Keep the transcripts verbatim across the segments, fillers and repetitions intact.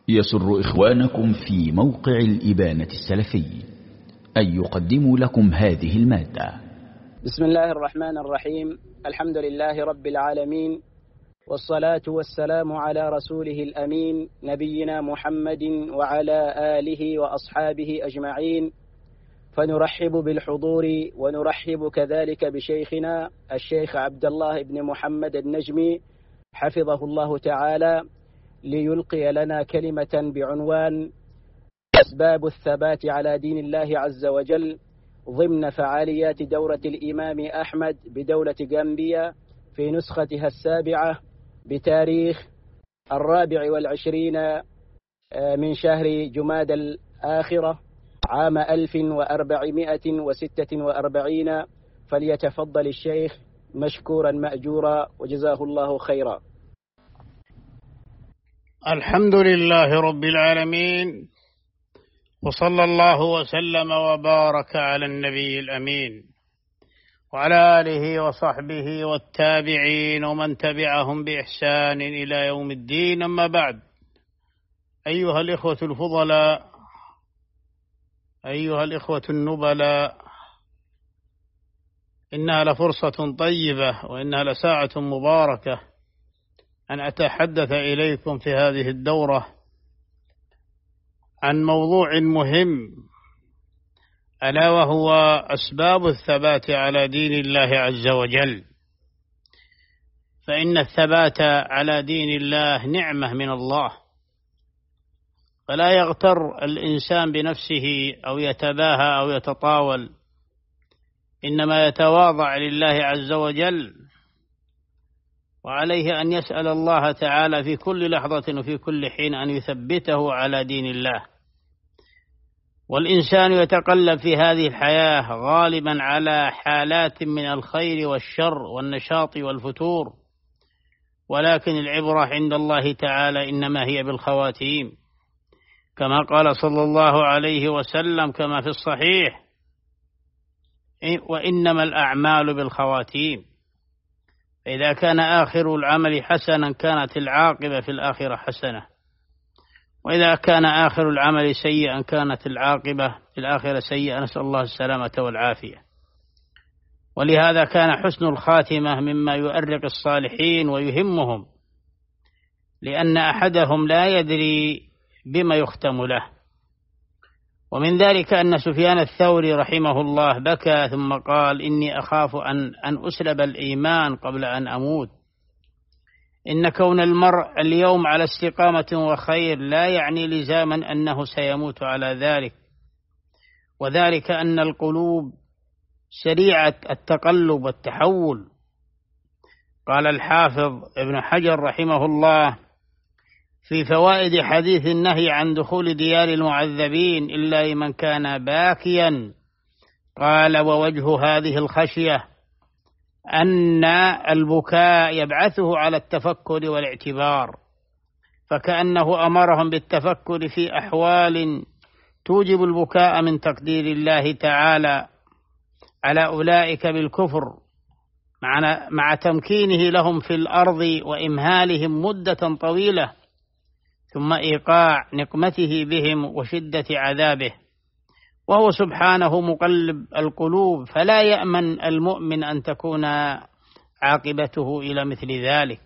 يسر إخوانكم في موقع الإبانة السلفي أن يقدموا لكم هذه المادة. بسم الله الرحمن الرحيم. الحمد لله رب العالمين، والصلاة والسلام على رسوله الأمين نبينا محمد وعلى آله وأصحابه أجمعين. فنرحب بالحضور ونرحب كذلك بشيخنا الشيخ عبد الله بن محمد النجمي حفظه الله تعالى، ليلقي لنا كلمة بعنوان أسباب الثبات على دين الله عز وجل ضمن فعاليات دورة الإمام أحمد بدولة غامبيا في نسختها السابعة بتاريخ الرابع والعشرين من شهر جماد الآخرة عام ألف وأربعمائة وستة وأربعين. فليتفضل الشيخ مشكورا مأجورا وجزاه الله خيرا. الحمد لله رب العالمين، وصلى الله وسلم وبارك على النبي الأمين وعلى آله وصحبه والتابعين ومن تبعهم بإحسان إلى يوم الدين. أما بعد، أيها الإخوة الفضلاء، أيها الإخوة النبلاء، إنها لفرصة طيبة وإنها لساعة مباركة أن أتحدث إليكم في هذه الدورة عن موضوع مهم، ألا وهو أسباب الثبات على دين الله عز وجل. فإن الثبات على دين الله نعمة من الله، فلا يغتر الإنسان بنفسه أو يتباهى أو يتطاول، إنما يتواضع لله عز وجل، وعليه أن يسأل الله تعالى في كل لحظة وفي كل حين أن يثبته على دين الله. والإنسان يتقلب في هذه الحياة غالبا على حالات من الخير والشر والنشاط والفتور، ولكن العبرة عند الله تعالى إنما هي بالخواتيم، كما قال صلى الله عليه وسلم كما في الصحيح: وإنما الأعمال بالخواتيم. فإذا كان آخر العمل حسنا كانت العاقبة في الآخرة حسنة، وإذا كان آخر العمل سيئا كانت العاقبة في الآخرة سيئة، نسأل الله السلامة والعافية. ولهذا كان حسن الخاتمة مما يؤرق الصالحين ويهمهم، لأن أحدهم لا يدري بما يختم له. ومن ذلك أن سفيان الثوري رحمه الله بكى ثم قال: إني أخاف أن, أن أسلب الإيمان قبل أن أموت. إن كون المرء اليوم على استقامة وخير لا يعني لزاما أنه سيموت على ذلك، وذلك أن القلوب سريعة التقلب والتحول. قال الحافظ ابن حجر رحمه الله في فوائد حديث النهي عن دخول ديار المعذبين إلا لمن كان باكيا، قال: ووجه هذه الخشية أن البكاء يبعثه على التفكر والاعتبار، فكأنه أمرهم بالتفكر في أحوال توجب البكاء من تقدير الله تعالى على أولئك بالكفر، مع تمكينه لهم في الأرض وإمهالهم مدة طويلة، ثم إيقاع نقمته بهم وشدة عذابه. وهو سبحانه مقلب القلوب، فلا يأمن المؤمن أن تكون عاقبته إلى مثل ذلك.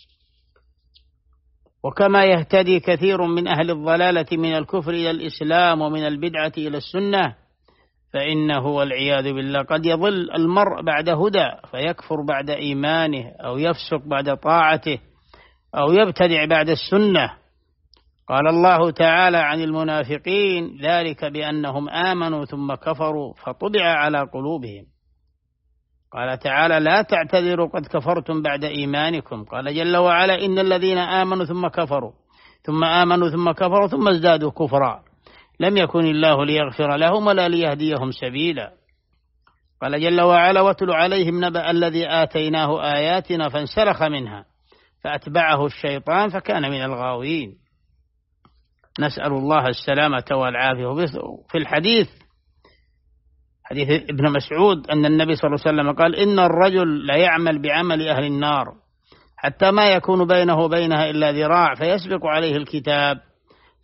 وكما يهتدي كثير من أهل الضلالة من الكفر إلى الإسلام ومن البدعة إلى السنة، فإنه والعياذ بالله قد يضل المرء بعد هدى فيكفر بعد إيمانه، أو يفسق بعد طاعته، أو يبتدع بعد السنة. قال الله تعالى عن المنافقين: ذلك بأنهم آمنوا ثم كفروا فطبع على قلوبهم. قال تعالى: لا تعتذروا قد كفرتم بعد إيمانكم. قال جل وعلا: إن الذين آمنوا ثم كفروا ثم آمنوا ثم كفروا ثم ازدادوا كفرا لم يكن الله ليغفر لهم ولا ليهديهم سبيلا. قال جل وعلا: واتل عليهم نبأ الذي آتيناه آياتنا فانسلخ منها فأتبعه الشيطان فكان من الغاوين. نسأل الله السلامة والعافية. في الحديث حديث ابن مسعود أن النبي صلى الله عليه وسلم قال: إن الرجل لا يعمل بعمل أهل النار حتى ما يكون بينه وبينها إلا ذراع فيسبق عليه الكتاب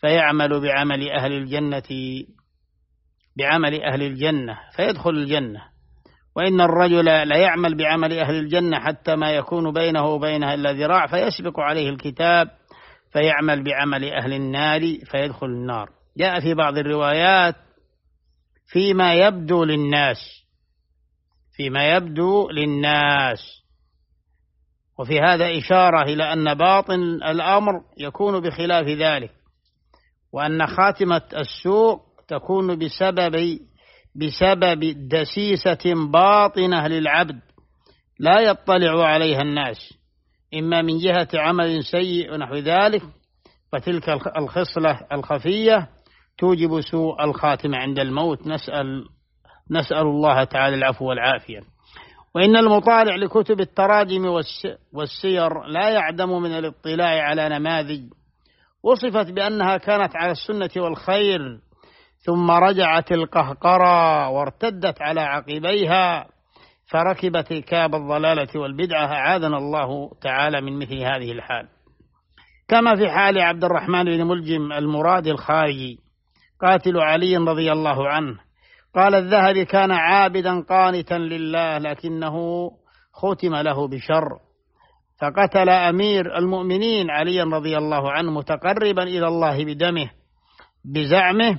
فيعمل بعمل أهل الجنة بعمل أهل الجنة فيدخل الجنة، وإن الرجل لا يعمل بعمل أهل الجنة حتى ما يكون بينه وبينها إلا ذراع فيسبق عليه الكتاب فيعمل بعمل أهل النار فيدخل النار. جاء في بعض الروايات فيما يبدو للناس فيما يبدو للناس وفي هذا إشارة إلى أن باطن الأمر يكون بخلاف ذلك، وأن خاتمة السوء تكون بسبب بسبب دسيسة باطنة للعبد لا يطلع عليها الناس، إما من جهة عمل سيء ونحو ذلك، فتلك الخصلة الخفية توجب سوء الخاتمة عند الموت. نسأل نسأل الله تعالى العفو والعافية. وإن المطالع لكتب التراجم والسير لا يعدم من الاطلاع على نماذج وصفت بأنها كانت على السنة والخير ثم رجعت القهقرة وارتدت على عقبيها فركبت ركاب الضلالة والبدعة، أعاذنا الله تعالى من مثل هذه الحال. كما في حال عبد الرحمن بن ملجم المرادي الخارجي قاتل علي رضي الله عنه، قال الذهبي كان عابدا قانتا لله لكنه ختم له بشر، فقتل أمير المؤمنين علي رضي الله عنه متقربا إلى الله بدمه بزعمه،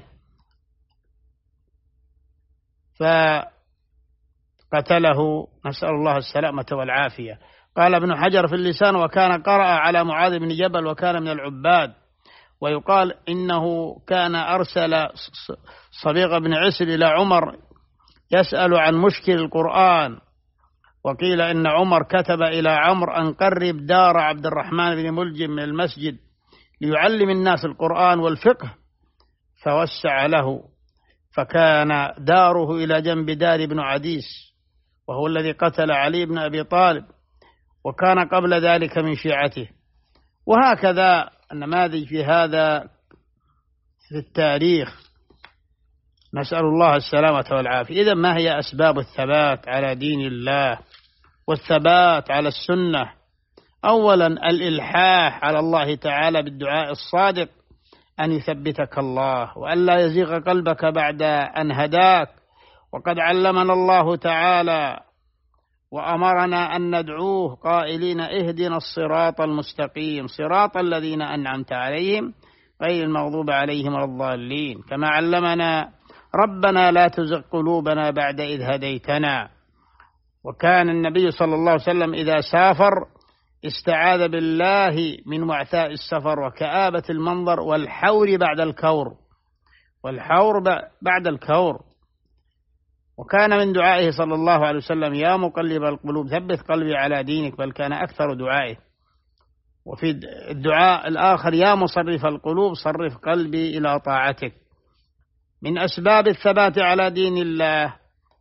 فقتله، نسأل الله السلامة والعافية. قال ابن حجر في اللسان: وكان قرأ على معاذ بن جبل وكان من العباد، ويقال إنه كان أرسل صبيغ بن عسل إلى عمر يسأل عن مشكل القرآن، وقيل إن عمر كتب إلى عمرو أن قرب دار عبد الرحمن بن ملجم من المسجد ليعلم الناس القرآن والفقه، فوسع له، فكان داره إلى جنب دار ابن عديس وهو الذي قتل علي بن أبي طالب، وكان قبل ذلك من شيعته. وهكذا النماذج في هذا في التاريخ، نسأل الله السلامة والعافية. إذن ما هي أسباب الثبات على دين الله والثبات على السنة؟ أولا الإلحاح على الله تعالى بالدعاء الصادق أن يثبتك الله وأن لا يزيغ قلبك بعد أن هداك، وقد علمنا الله تعالى وأمرنا أن ندعوه قائلين: اهدنا الصراط المستقيم صراط الذين أنعمت عليهم غير المغضوب عليهم ولا الضالين، كما علمنا ربنا لا تزغ قلوبنا بعد إذ هديتنا. وكان النبي صلى الله عليه وسلم إذا سافر استعاذ بالله من وعثاء السفر وكآبة المنظر والحور بعد الكور والحور بعد الكور. وكان من دعائه صلى الله عليه وسلم: يا مقلب القلوب ثبت قلبي على دينك، بل كان أكثر دعائه. وفي الدعاء الآخر: يا مصرف القلوب صرف قلبي إلى طاعتك. من أسباب الثبات على دين الله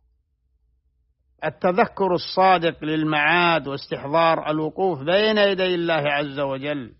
التذكر الصادق للمعاد واستحضار الوقوف بين يدي الله عز وجل.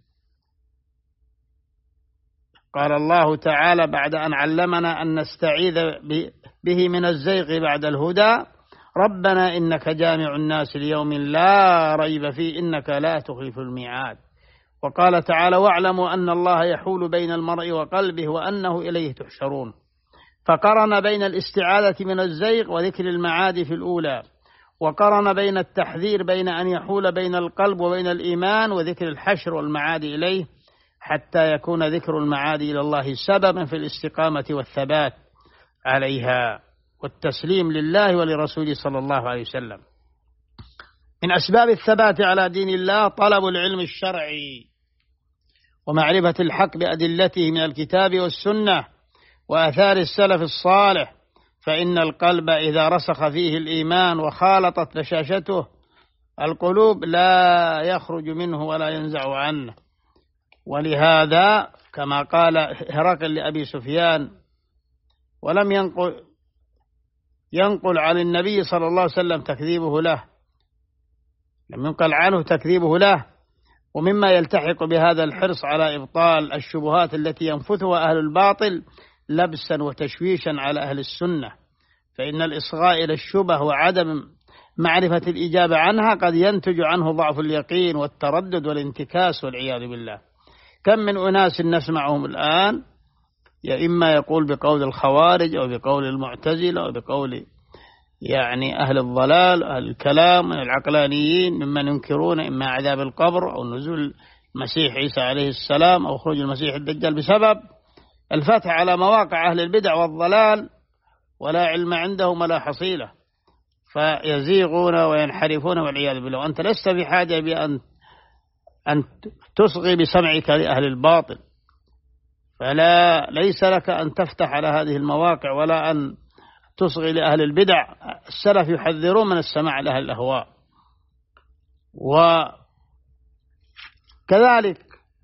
قال الله تعالى بعد أن علمنا أن نستعيذ به من الزيغ بعد الهدى: ربنا إنك جامع الناس ليوم لا ريب فيه إنك لا تخلف الميعاد. وقال تعالى: واعلموا أن الله يحول بين المرء وقلبه وأنه إليه تحشرون. فقرن بين الاستعاذة من الزيغ وذكر المعاد في الأولى، وقرن بين التحذير بين أن يحول بين القلب وبين الإيمان وذكر الحشر والمعاد إليه، حتى يكون ذكر المعاد إلى الله سببا في الاستقامة والثبات عليها والتسليم لله ولرسوله صلى الله عليه وسلم. من أسباب الثبات على دين الله طلب العلم الشرعي ومعرفة الحق بأدلته من الكتاب والسنة وآثار السلف الصالح، فإن القلب إذا رسخ فيه الإيمان وخالطت بشاشته القلوب لا يخرج منه ولا ينزع عنه. ولهذا كما قال هرقل لأبي سفيان، ولم ينقل ينقل عن النبي صلى الله عليه وسلم تكذيبه له، لم ينقل عنه تكذيبه له. ومما يلتحق بهذا الحرص على إبطال الشبهات التي ينفثها أهل الباطل لبسا وتشويشا على أهل السنة، فإن الإصغاء إلى الشبه وعدم معرفة الإجابة عنها قد ينتج عنه ضعف اليقين والتردد والانتكاس والعياذ بالله. كم من أناس نسمعهم الآن يا إما يقول بقول الخوارج أو بقول المعتزلة أو بقول يعني أهل الضلال أهل الكلام من العقلانيين ممن ينكرون إما عذاب القبر أو نزول المسيح عيسى عليه السلام أو خروج المسيح الدجال بسبب الفتح على مواقع أهل البدع والضلال ولا علم عندهم ولا حصيلة، فيزيغون وينحرفون والعياذ بالله. أنت لست بحاجة بأن أن تصغي بسمعك لأهل الباطل، فلا ليس لك أن تفتح على هذه المواقع ولا أن تصغي لأهل البدع. السلف يحذرون من السماع لأهل الأهواء. وكذلك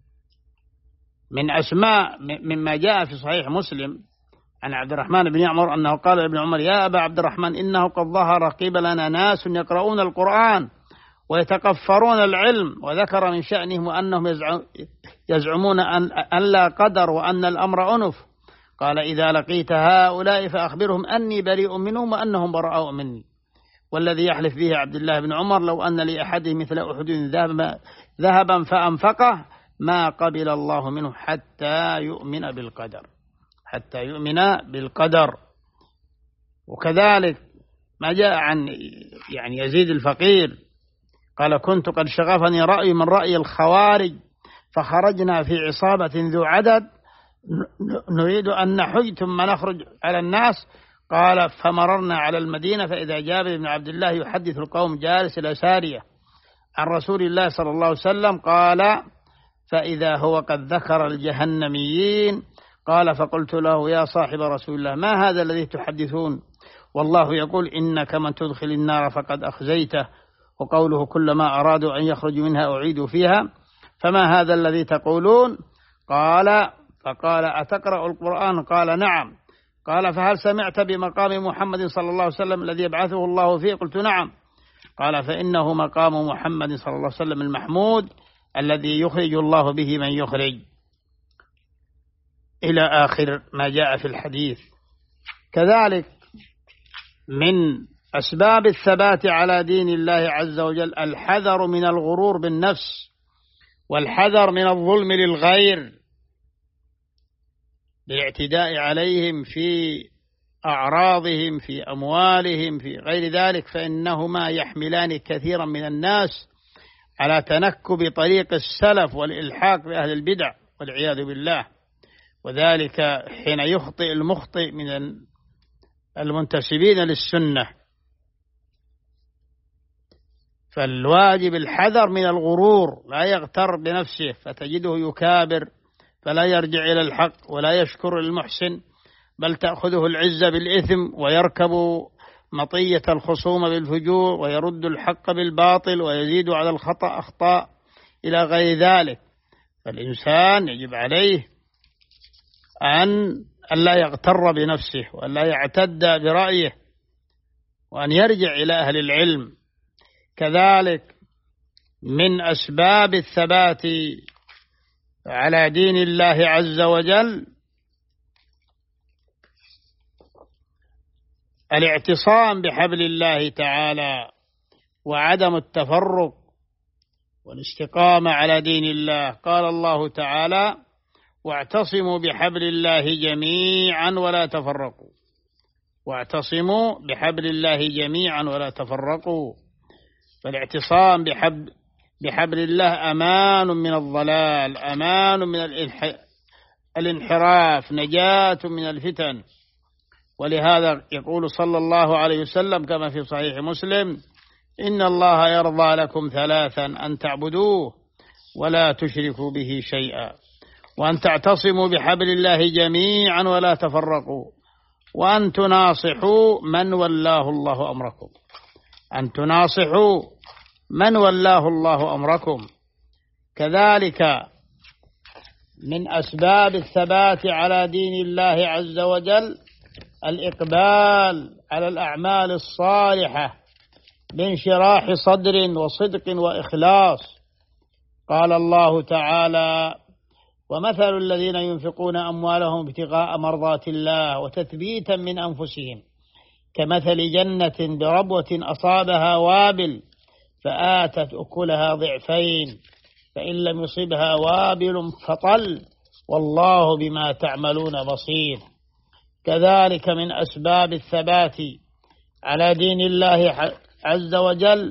من أسماء مما جاء في صحيح مسلم عن عبد الرحمن بن عمر أنه قال لابن عمر: يا أبا عبد الرحمن، إنه قد ظهر قبلنا ناس يقرؤون القرآن ويتكفرون العلم، وذكر من شأنهم أنهم يزعمون أن لا قدر وأن الأمر أنف. قال: إذا لقيت هؤلاء فأخبرهم أني بريء منهم وأنهم براء مني. والذي يحلف به عبد الله بن عمر لو أن لأحد مثل أحد ذهبا فأنفقه ما قبل الله منه حتى يؤمن بالقدر، حتى يؤمن بالقدر. وكذلك ما جاء عن يعني يزيد الفقير قال: كنت قد شغفني رأي من رأي الخوارج، فخرجنا في عصابة ذو عدد نريد أن نحج ثم نخرج على الناس. قال: فمررنا على المدينة فإذا جابر بن عبد الله يحدث القوم جالس إلى سارية عن رسول الله صلى الله عليه وسلم. قال: فإذا هو قد ذكر الجهنميين. قال: فقلت له: يا صاحب رسول الله، ما هذا الذي تحدثون؟ والله يقول: إنك من تدخل النار فقد أخزيته، وقوله: كلما أرادوا أن يخرجوا منها أعيدوا فيها. فما هذا الذي تقولون؟ قال: فقال: أتقرأ القرآن؟ قال: نعم. قال: فهل سمعت بمقام محمد صلى الله عليه وسلم الذي يبعثه الله فيه؟ قلت: نعم. قال: فإنه مقام محمد صلى الله عليه وسلم المحمود الذي يخرج الله به من يخرج، إلى آخر ما جاء في الحديث. كذلك من أسباب الثبات على دين الله عز وجل الحذر من الغرور بالنفس، والحذر من الظلم للغير بالاعتداء عليهم في أعراضهم في أموالهم في غير ذلك، فإنهما يحملان كثيرا من الناس على تنكب طريق السلف والإلحاق بأهل البدع والعياذ بالله، وذلك حين يخطئ المخطئ من المنتسبين للسنة. فالواجب الحذر من الغرور، لا يغتر بنفسه فتجده يكابر فلا يرجع إلى الحق ولا يشكر المحسن، بل تأخذه العزة بالإثم ويركب مطية الخصوم بالفجور ويرد الحق بالباطل ويزيد على الخطأ أخطاء إلى غير ذلك. فالإنسان يجب عليه أن لا يغتر بنفسه وأن لا يعتد برأيه وأن يرجع إلى أهل العلم. كذلك من أسباب الثبات على دين الله عز وجل الاعتصام بحبل الله تعالى وعدم التفرق والاستقامة على دين الله. قال الله تعالى: واعتصموا بحبل الله جميعا ولا تفرقوا. واعتصموا بحبل الله جميعا ولا تفرقوا. فالاعتصام بحبل بحبل الله أمان من الضلال، أمان من الانحراف، نجاة من الفتن. ولهذا يقول صلى الله عليه وسلم كما في صحيح مسلم: إن الله يرضى لكم ثلاثا: أن تعبدوه ولا تشركوا به شيئا، وأن تعتصموا بحبل الله جميعا ولا تفرقوا، وأن تناصحوا من ولاه الله أمركم. أن تناصحوا من ولاه الله أمركم. كذلك من أسباب الثبات على دين الله عز وجل الإقبال على الأعمال الصالحة بانشراح صدر وصدق وإخلاص. قال الله تعالى: ومثل الذين ينفقون أموالهم ابتغاء مرضات الله وتثبيتا من أنفسهم كمثل جنة بربوة أصابها وابل فآتت أكلها ضعفين فإن لم يصبها وابل فطل والله بما تعملون بصير. كذلك من أسباب الثبات على دين الله عز وجل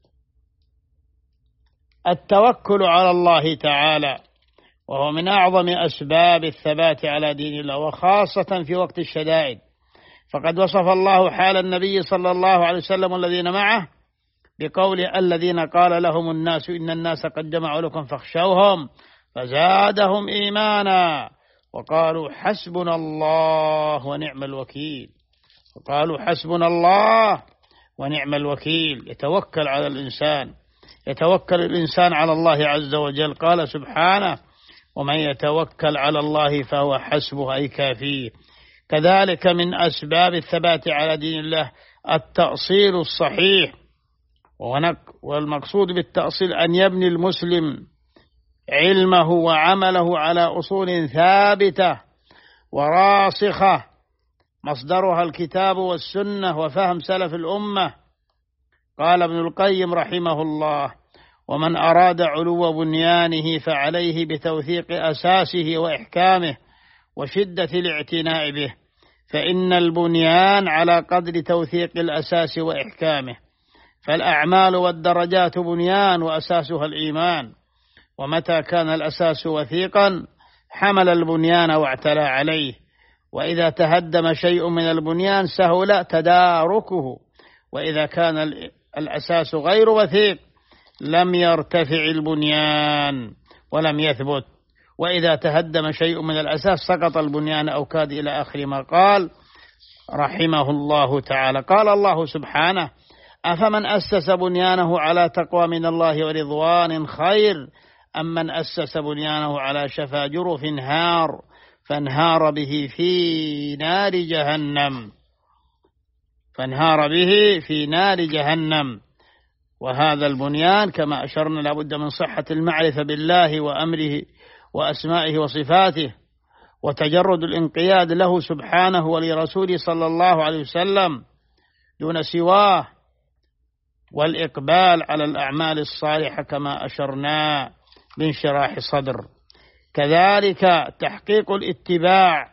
التوكل على الله تعالى، وهو من أعظم أسباب الثبات على دين الله، وخاصة في وقت الشدائد. فقد وصف الله حال النبي صلى الله عليه وسلم والذين معه بقول الذين قال لهم الناس إن الناس قد جمعوا لكم فاخشوهم فزادهم إيمانا وقالوا حسبنا الله ونعم الوكيل. وقالوا حسبنا الله ونعم الوكيل. يتوكل على الإنسان، يتوكل الإنسان على الله عز وجل. قال سبحانه ومن يتوكل على الله فهو حسبه أي كافيه. كذلك من أسباب الثبات على دين الله التأصيل الصحيح، والمقصود بالتأصيل أن يبني المسلم علمه وعمله على أصول ثابتة وراسخة مصدرها الكتاب والسنة وفهم سلف الأمة. قال ابن القيم رحمه الله ومن أراد علو بنيانه فعليه بتوثيق أساسه وإحكامه وشدة الاعتناء به، فإن البنيان على قدر توثيق الأساس وإحكامه. فالأعمال والدرجات بنيان وأساسها الإيمان، ومتى كان الأساس وثيقا حمل البنيان واعتلى عليه، وإذا تهدم شيء من البنيان سهل تداركه، وإذا كان الأساس غير وثيق لم يرتفع البنيان ولم يثبت، وإذا تهدم شيء من الأساس سقط البنيان أو كاد إلى آخر ما قال رحمه الله تعالى. قال الله سبحانه أفمن أسس بنيانه على تقوى من الله ورضوان خير أم من أسس بنيانه على شفا جرف هار فانهار به في نار جهنم فانهار به في نار جهنم. وهذا البنيان كما أشرنا لابد من صحة المعرفة بالله وأمره وأسمائه وصفاته، وتجرد الانقياد له سبحانه ولرسوله صلى الله عليه وسلم دون سواه، والإقبال على الأعمال الصالحة كما أشرنا بانشراح صدر. كذلك تحقيق الاتباع،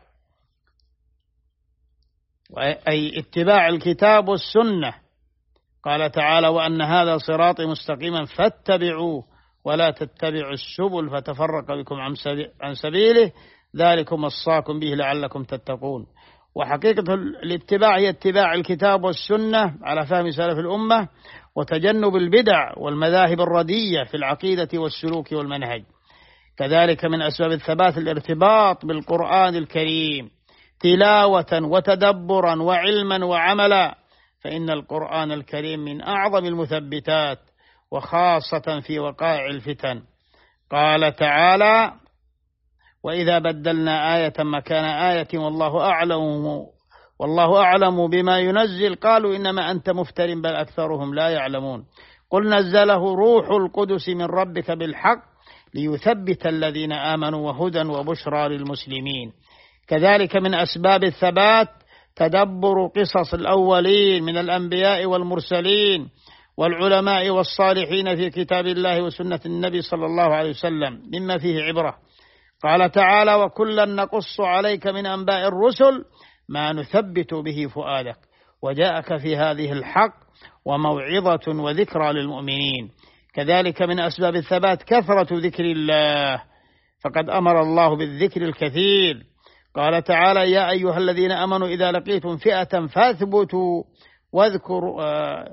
أي اتباع الكتاب والسنة. قال تعالى وأن هذا صراطي مستقيما فاتبعوه ولا تتبعوا السبل فتفرق بكم عن سبيله ذلكم وصاكم به لعلكم تتقون. وحقيقة الاتباع هي اتباع الكتاب والسنة على فهم سلف الأمة، وتجنب البدع والمذاهب الردية في العقيدة والسلوك والمنهج. كذلك من أسباب الثبات الارتباط بالقرآن الكريم تلاوة وتدبرا وعلما وعملا، فإن القرآن الكريم من أعظم المثبتات وخاصة في وقائع الفتن. قال تعالى وإذا بدلنا آية مكان آية والله أعلم والله أعلم بما ينزل قالوا إنما أنت مفتر بل أكثرهم لا يعلمون قل نزله روح القدس من ربك بالحق ليثبت الذين آمنوا وهدى وبشرى للمسلمين. كذلك من أسباب الثبات تدبر قصص الأولين من الأنبياء والمرسلين والعلماء والصالحين في كتاب الله وسنة النبي صلى الله عليه وسلم مما فيه عبرة. قال تعالى وكلا نقص عليك من أنباء الرسل ما نثبت به فؤادك وجاءك في هذه الحق وموعظة وذكرى للمؤمنين. كذلك من أسباب الثبات كثرة ذكر الله، فقد أمر الله بالذكر الكثير. قال تعالى يا أيها الذين آمنوا إذا لقيتم فئة فاثبتوا واذكروا.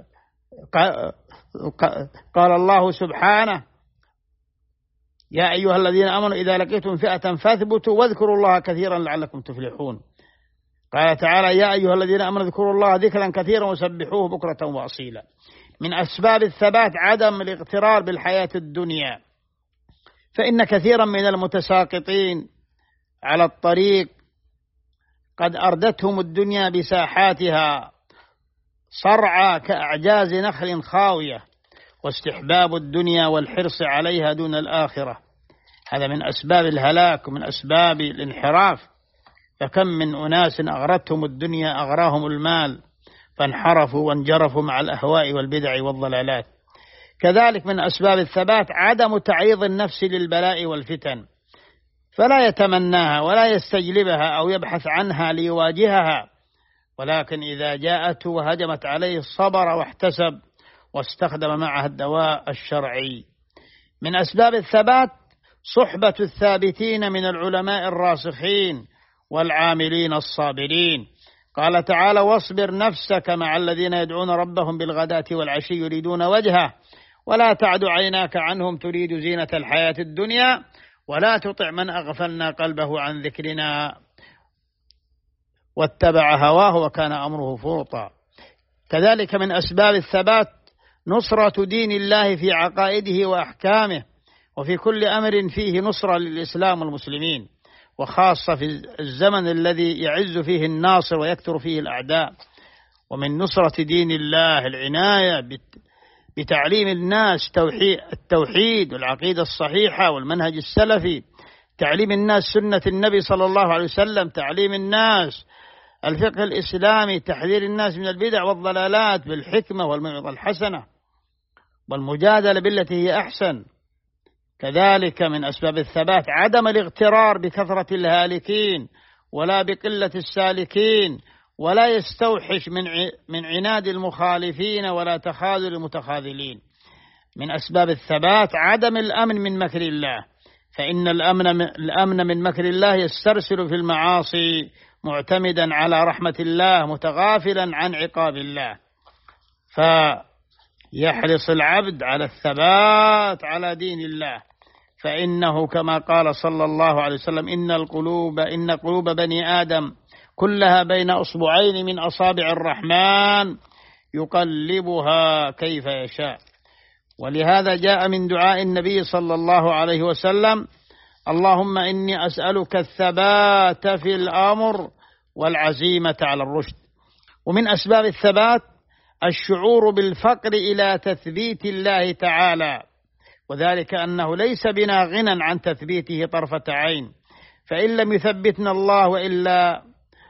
قال الله سبحانه يا أيها الذين آمنوا إذا لقيتم فئة فاثبتوا واذكروا الله كثيرا لعلكم تفلحون. قال تعالى يا أيها الذين آمنوا اذكروا الله ذكرا كثيرا وسبحوه بكرة وأصيلا. من أسباب الثبات عدم الاغترار بالحياة الدنيا، فإن كثيرا من المتساقطين على الطريق قد أردتهم الدنيا بساحاتها صرعى كأعجاز نخل خاوية، واستحباب الدنيا والحرص عليها دون الآخرة هذا من أسباب الهلاك ومن أسباب الانحراف. فكم من أناس أغرتهم الدنيا أغراهم المال فانحرفوا وانجرفوا مع الأهواء والبدع والضلالات. كذلك من أسباب الثبات عدم تعريض النفس للبلاء والفتن، فلا يتمناها ولا يستجلبها أو يبحث عنها ليواجهها، ولكن إذا جاءت وهجمت عليه صبر واحتسب واستخدم معها الدواء الشرعي. من أسباب الثبات صحبة الثابتين من العلماء الراسخين والعاملين الصابرين. قال تعالى: واصبر نفسك مع الذين يدعون ربهم بالغداة والعشي يريدون وجهه ولا تعد عيناك عنهم تريد زينة الحياة الدنيا ولا تطع من أغفلنا قلبه عن ذكرنا واتبع هواه وكان أمره فرطا. كذلك من أسباب الثبات نصرة دين الله في عقائده وأحكامه، وفي كل أمر فيه نصرة للإسلام والمسلمين، وخاصة في الزمن الذي يعز فيه الناصر ويكثر فيه الأعداء. ومن نصرة دين الله العناية بتعليم الناس التوحيد والعقيدة الصحيحة والمنهج السلفي، تعليم الناس سنة النبي صلى الله عليه وسلم، تعليم الناس الفقه الإسلامي، تحذير الناس من البدع والضلالات بالحكمة والموعظة الحسنة والمجادلة بالتي هي أحسن. كذلك من أسباب الثبات عدم الاغترار بكثرة الهالكين ولا بقلة السالكين، ولا يستوحش من من عناد المخالفين ولا تخاذل المتخاذلين. من أسباب الثبات عدم الأمن من مكر الله، فإن الأمن الأمن من مكر الله يسترسل في المعاصي معتمدا على رحمة الله متغافلا عن عقاب الله. فيحرص العبد على الثبات على دين الله، فإنه كما قال صلى الله عليه وسلم: إن القلوب إن قلوب بني آدم كلها بين أصبعين من أصابع الرحمن يقلبها كيف يشاء. ولهذا جاء من دعاء النبي صلى الله عليه وسلم: اللهم إني أسألك الثبات في الأمر والعزيمة على الرشد. ومن أسباب الثبات الشعور بالفقر إلى تثبيت الله تعالى، وذلك أنه ليس بنا غنى عن تثبيته طرفة عين، فإن لم يثبتنا الله وإلا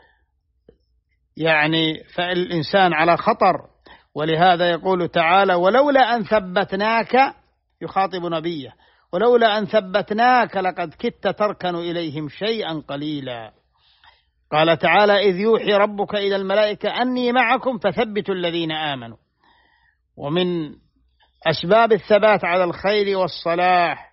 يعني فالإنسان على خطر. ولهذا يقول تعالى: ولولا أن ثبتناك، يخاطب نبيه، ولولا أن ثبتناك لقد كدت تركن إليهم شيئا قليلا. قال تعالى: إذ يوحي ربك إلى الملائكة أني معكم فثبتوا الذين آمنوا. ومن أسباب الثبات على الخير والصلاح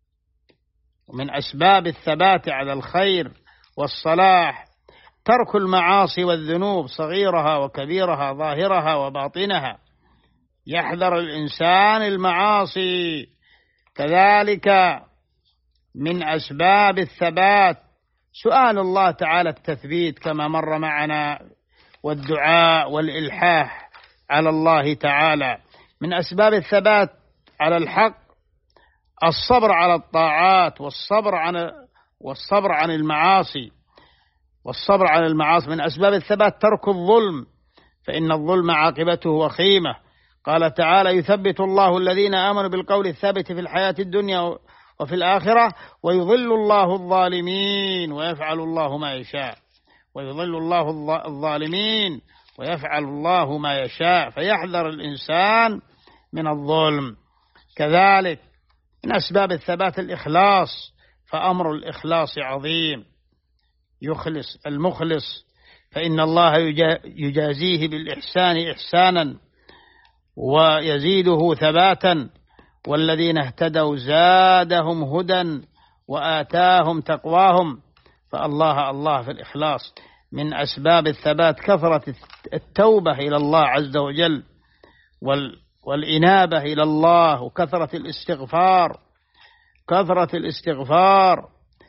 ومن أسباب الثبات على الخير والصلاح ترك المعاصي والذنوب صغيرها وكبيرها ظاهرها وباطنها، يحذر الإنسان المعاصي. كذلك من أسباب الثبات سؤال الله تعالى التثبيت كما مر معنا، والدعاء والإلحاح على الله تعالى. من أسباب الثبات على الحق الصبر على الطاعات والصبر عن والصبر عن المعاصي والصبر على المعاصي. من أسباب الثبات ترك الظلم، فإن الظلم عاقبته وخيمة. قال تعالى: يثبت الله الذين آمنوا بالقول الثابت في الحياة الدنيا وفي الآخرة ويضل الله الظالمين ويفعل الله ما يشاء. ويضل الله الظالمين ويفعل الله ما يشاء، فيحذر الإنسان من الظلم. كذلك من أسباب الثبات الإخلاص، فأمر الإخلاص عظيم. يخلص المخلص فإن الله يجازيه بالإحسان إحسانا ويزيده ثباتا، والذين اهتدوا زادهم هدى وآتاهم تقواهم. فالله الله في الإخلاص. من أسباب الثبات كثرة التوبة إلى الله عز وجل والإنابة إلى الله، وكثرة الاستغفار كثرة الاستغفار.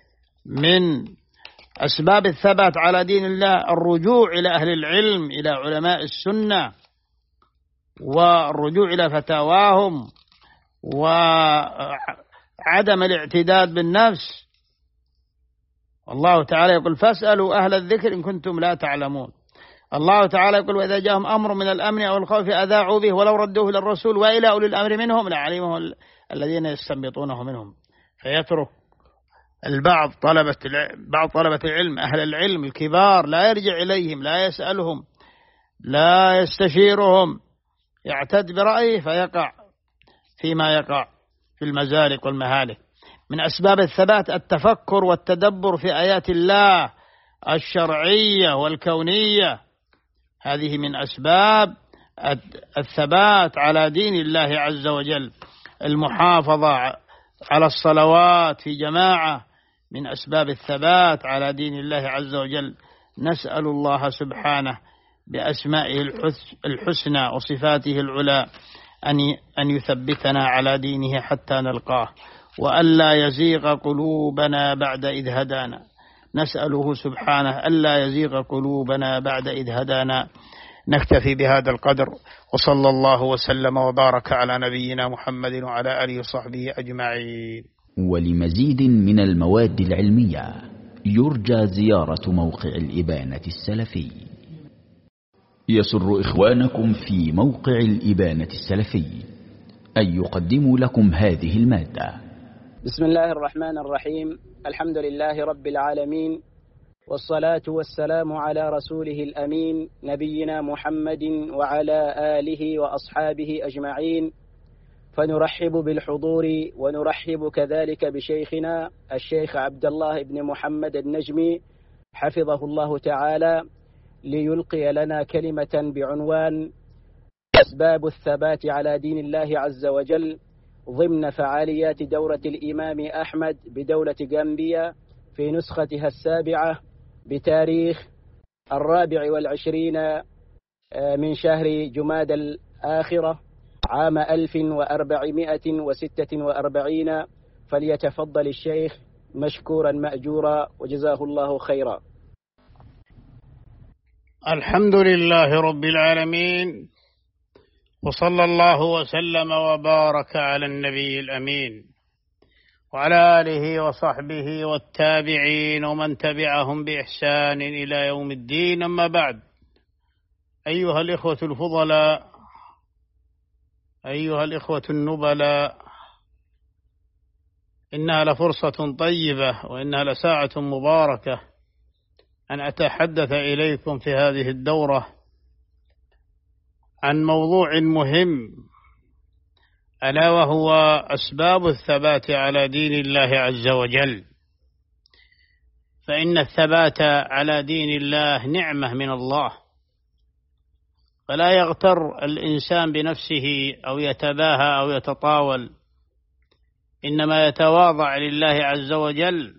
من أسباب الثبات على دين الله الرجوع إلى أهل العلم، إلى علماء السنة، والرجوع إلى فتاواهم، وعدم الاعتداد بالنفس. الله تعالى يقول: فاسألوا أهل الذكر إن كنتم لا تعلمون. الله تعالى يقول: وإذا جاءهم أمر من الأمن أو الخوف أذاعوا به ولو ردوه إلى الرسول وإلى أولي الأمر منهم لعلمه الذين يستنبطونه منهم. فيترك البعض طلبة بعض طلبة العلم أهل العلم الكبار لا يرجع إليهم، لا يسألهم، لا يستشيرهم، يعتد برأيه فيقع فيما يقع في المزالق والمهالك. من أسباب الثبات التفكر والتدبر في آيات الله الشرعية والكونية، هذه من أسباب الثبات على دين الله عز وجل. المحافظة على الصلوات في جماعة من أسباب الثبات على دين الله عز وجل. نسأل الله سبحانه بأسمائه الحسنى وصفاته العلى أن يثبتنا على دينه حتى نلقاه، وألا يزيغ قلوبنا بعد إذ هدانا. نسأله سبحانه ألا يزيغ قلوبنا بعد إذ هدانا. نكتفي بهذا القدر، وصلى الله وسلم وبارك على نبينا محمد وعلى آله وصحبه أجمعين. ولمزيد من المواد العلمية يرجى زيارة موقع الإبانة السلفي. يسر إخوانكم في موقع الإبانة السلفي أن يقدموا لكم هذه المادة. بسم الله الرحمن الرحيم. الحمد لله رب العالمين، والصلاة والسلام على رسوله الأمين نبينا محمد وعلى آله وأصحابه أجمعين. فنرحب بالحضور ونرحب كذلك بشيخنا الشيخ عبد الله بن محمد النجمي حفظه الله تعالى، ليلقي لنا كلمة بعنوان أسباب الثبات على دين الله عز وجل ضمن فعاليات دورة الإمام أحمد بدولة غامبيا في نسختها السابعة بتاريخ الرابع والعشرين من شهر جماد الآخرة عام ألف وأربعمائة وستة وأربعين. فليتفضل الشيخ مشكورا مأجورا وجزاه الله خيرا. الحمد لله رب العالمين، وصلى الله وسلم وبارك على النبي الأمين وعلى آله وصحبه والتابعين ومن تبعهم بإحسان إلى يوم الدين. أما بعد، أيها الإخوة الفضلاء، أيها الإخوة النبلاء، إنها لفرصة طيبة وإنها لساعة مباركة أن أتحدث إليكم في هذه الدورة عن موضوع مهم، ألا وهو أسباب الثبات على دين الله عز وجل. فإن الثبات على دين الله نعمة من الله، فلا يغتر الإنسان بنفسه أو يتباهى أو يتطاول، إنما يتواضع لله عز وجل،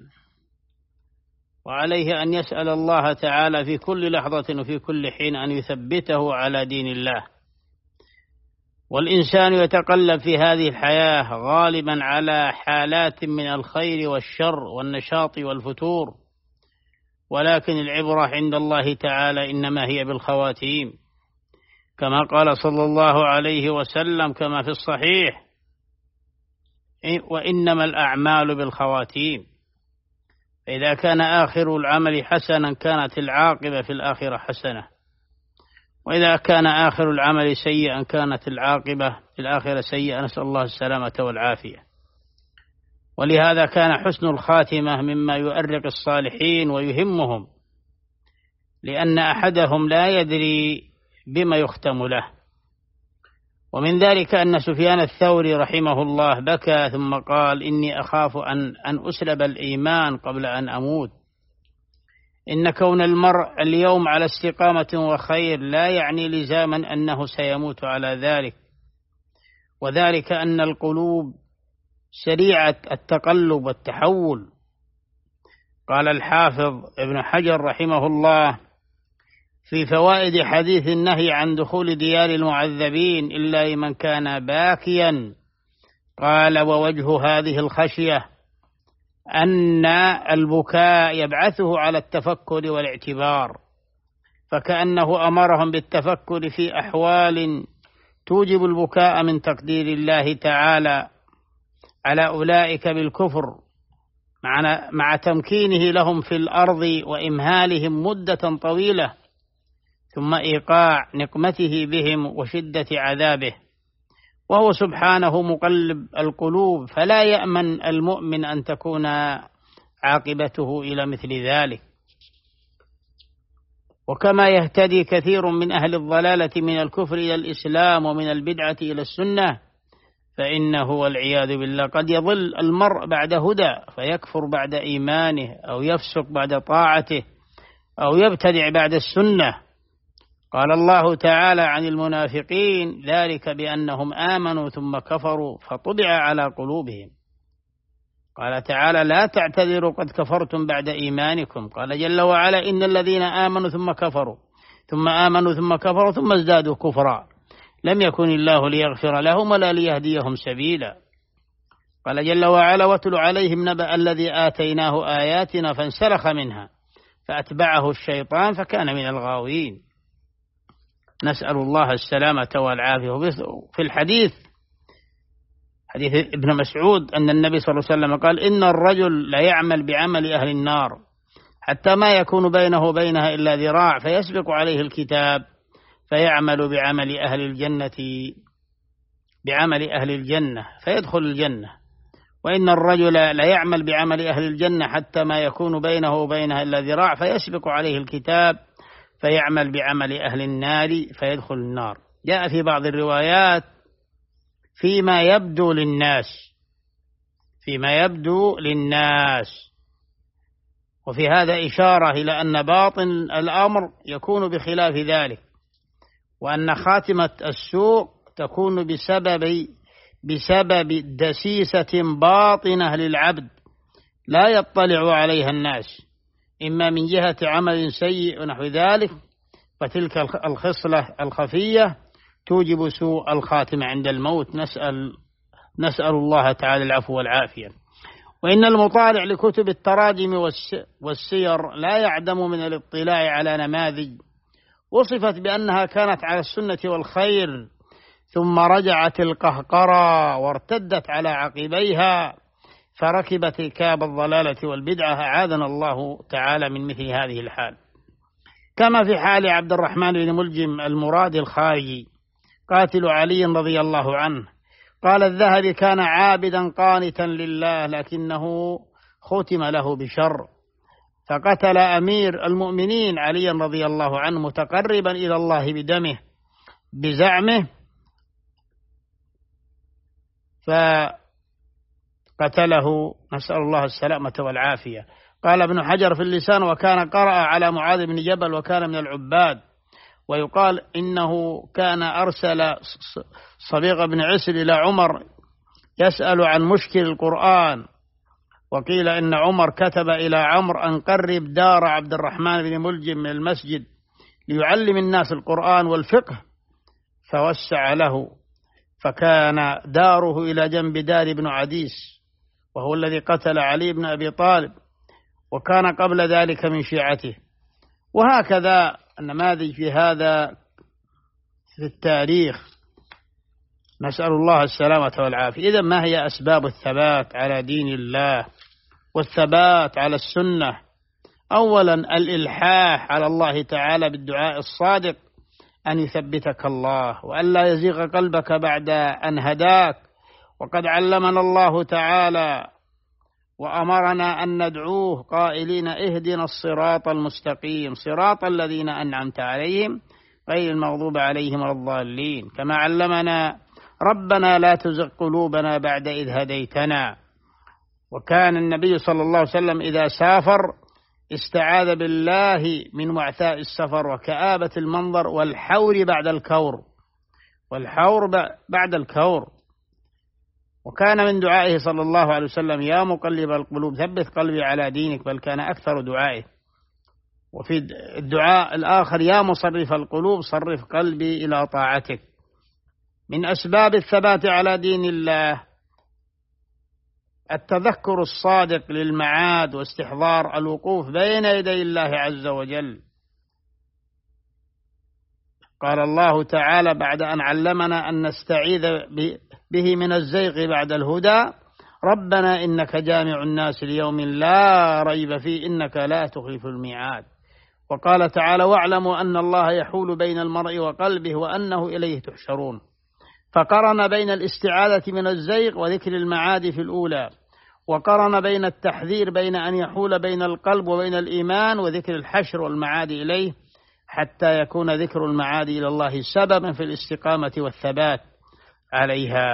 وعليه أن يسأل الله تعالى في كل لحظة وفي كل حين أن يثبته على دين الله. والإنسان يتقلب في هذه الحياة غالبا على حالات من الخير والشر والنشاط والفتور، ولكن العبرة عند الله تعالى إنما هي بالخواتيم، كما قال صلى الله عليه وسلم كما في الصحيح: وإنما الأعمال بالخواتيم. فإذا كان آخر العمل حسنا كانت العاقبة في الآخرة حسنة، وإذا كان آخر العمل سيئا كانت العاقبة في الآخرة سيئة. نسأل الله السلامة والعافية. ولهذا كان حسن الخاتمة مما يؤرق الصالحين ويهمهم، لأن أحدهم لا يدري بما يختم له. ومن ذلك أن سفيان الثوري رحمه الله بكى ثم قال: إني أخاف أن, أن أسلب الإيمان قبل أن أموت. إن كون المرء اليوم على استقامة وخير لا يعني لزاما أنه سيموت على ذلك، وذلك أن القلوب سريعة التقلب والتحول. قال الحافظ ابن حجر رحمه الله في فوائد حديث النهي عن دخول ديار المعذبين إلا لمن كان باكيا، قال: ووجه هذه الخشية أن البكاء يبعثه على التفكر والاعتبار، فكأنه أمرهم بالتفكر في أحوال توجب البكاء من تقدير الله تعالى على أولئك بالكفر، مع تمكينه لهم في الأرض وإمهالهم مدة طويلة، ثم إيقاع نقمته بهم وشدة عذابه. وهو سبحانه مقلب القلوب، فلا يأمن المؤمن أن تكون عاقبته إلى مثل ذلك. وكما يهتدي كثير من أهل الضلالة من الكفر إلى الإسلام ومن البدعة إلى السنة، فإنه والعياذ بالله قد يضل المرء بعد هدى فيكفر بعد إيمانه، أو يفسق بعد طاعته، أو يبتدع بعد السنة. قال الله تعالى عن المنافقين: ذلك بأنهم آمنوا ثم كفروا فطبع على قلوبهم. قال تعالى: لا تعتذروا قد كفرتم بعد إيمانكم. قال جل وعلا: إن الذين آمنوا ثم كفروا ثم آمنوا ثم كفروا ثم ازدادوا كفرا لم يكن الله ليغفر لهم ولا ليهديهم سبيلا. قال جل وعلا: واتل عليهم نبأ الذي آتيناه آياتنا فانسلخ منها فأتبعه الشيطان فكان من الغاوين. نسأل الله السلامة والعافية. في الحديث حديث ابن مسعود أن النبي صلى الله عليه وسلم قال: إن الرجل لا يعمل بعمل أهل النار حتى ما يكون بينه وبينها إلا ذراع فيسبق عليه الكتاب فيعمل بعمل أهل الجنة بعمل أهل الجنة فيدخل الجنة، وإن الرجل لا يعمل بعمل أهل الجنة حتى ما يكون بينه وبينها إلا ذراع فيسبق عليه الكتاب فيعمل بعمل أهل النار فيدخل النار. جاء في بعض الروايات: فيما يبدو للناس فيما يبدو للناس وفي هذا إشارة إلى أن باطن الأمر يكون بخلاف ذلك، وأن خاتمة السوء تكون بسبب بسبب دسيسة باطنة للعبد لا يطلع عليها الناس، إما من جهة عمل سيء ونحو ذلك، فتلك الخصلة الخفية توجب سوء الخاتمة عند الموت. نسأل نسأل الله تعالى العفو والعافية. وإن المطالع لكتب التراجم والسير لا يعدم من الاطلاع على نماذج وصفت بأنها كانت على السنة والخير ثم رجعت القهقرة وارتدت على عقبيها فركبت ركاب الضلالة والبدعة، أعاذنا الله تعالى من مثل هذه الحال. كما في حال عبد الرحمن بن ملجم المراد الخارجي قاتل علي رضي الله عنه. قال الذهبي: كان عابدا قانتا لله لكنه ختم له بشر، فقتل أمير المؤمنين علي رضي الله عنه متقربا إلى الله بدمه بزعمه، فقتله، نسأل الله السلامة والعافية. قال ابن حجر في اللسان: وكان قرأ على معاذ بن جبل وكان من العباد. ويقال إنه كان أرسل صبيغ بن عسر إلى عمر يسأل عن مشكل القرآن، وقيل إن عمر كتب إلى عمرو أن قرب دار عبد الرحمن بن ملجم من المسجد ليعلم الناس القرآن والفقه، فوسع له، فكان داره إلى جنب دار ابن عديس وهو الذي قتل علي بن أبي طالب، وكان قبل ذلك من شيعته. وهكذا النماذج في هذا في التاريخ، نسأل الله السلامة والعافية. إذن ما هي أسباب الثبات على دين الله والثبات على السنة؟ أولا الإلحاح على الله تعالى بالدعاء الصادق أن يثبتك الله وأن لا يزيغ قلبك بعد أن هداك. وقد علمنا الله تعالى وأمرنا أن ندعوه قائلين: اهدنا الصراط المستقيم صراط الذين أنعمت عليهم غير المغضوب عليهم ولا الضالين. كما علمنا: ربنا لا تزغ قلوبنا بعد إذ هديتنا. وكان النبي صلى الله عليه وسلم إذا سافر استعاذ بالله من وعثاء السفر وكآبة المنظر والحور بعد الكور والحور بعد الكور. وكان من دعائه صلى الله عليه وسلم: يا مقلب القلوب ثبت قلبي على دينك، بل كان أكثر دعائه. وفي الدعاء الآخر: يا مصرف القلوب صرف قلبي إلى طاعتك. من أسباب الثبات على دين الله التذكر الصادق للمعاد واستحضار الوقوف بين يدي الله عز وجل. قال الله تعالى بعد أن علمنا أن نستعيذ به من الزيغ بعد الهدى: ربنا إنك جامع الناس ليوم لا ريب فيه إنك لا تخلف الميعاد. وقال تعالى: واعلموا أن الله يحول بين المرء وقلبه وأنه إليه تحشرون. فقرن بين الاستعاذة من الزيغ وذكر المعاد في الأولى، وقرن بين التحذير بين أن يحول بين القلب وبين الإيمان وذكر الحشر والمعاد إليه، حتى يكون ذكر المعاد إلى الله سببا في الاستقامة والثبات عليها.